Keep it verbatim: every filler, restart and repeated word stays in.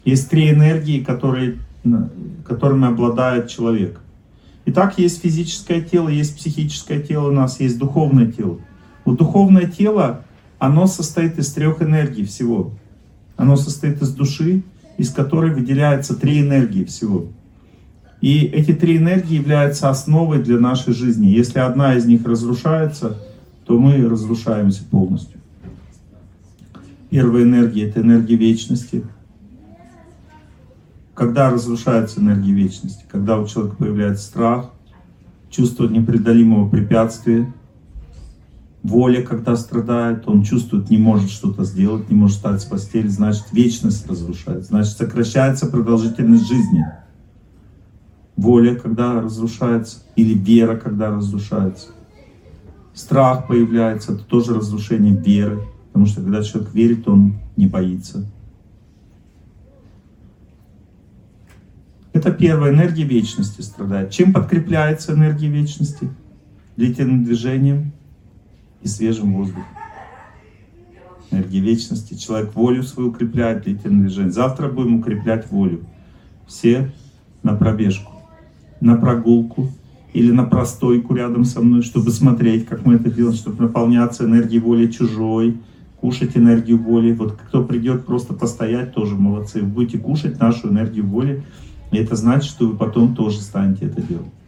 Есть три энергии, которые, которыми обладает человек. Итак, есть физическое тело, есть психическое тело у нас, есть духовное тело. Вот духовное тело, оно состоит из трех энергий всего. Оно состоит из души, из которой выделяются три энергии всего. И эти три энергии являются основой для нашей жизни. Если одна из них разрушается, то мы разрушаемся полностью. Первая энергия — это энергия вечности. Когда разрушается энергия вечности? Когда у человека появляется страх, чувство непреодолимого препятствия, воля, когда страдает, он чувствует, не может что-то сделать, не может встать с постели, значит, вечность разрушается, значит, сокращается продолжительность жизни. Воля, когда разрушается, или вера, когда разрушается. Страх появляется, это тоже разрушение веры, потому что когда человек верит, он не боится. Это первая энергия вечности страдает. Чем подкрепляется энергия вечности? Длительным движением и свежим воздухом. Энергия вечности. Человек волю свою укрепляет длительным движением. Завтра будем укреплять волю. Все на пробежку, на прогулку или на простойку рядом со мной, чтобы смотреть, как мы это делаем, чтобы наполняться энергией воли чужой, кушать энергию воли. Вот кто придет просто постоять, тоже молодцы. Вы будете кушать нашу энергию воли, и это значит, что вы потом тоже станете это делать.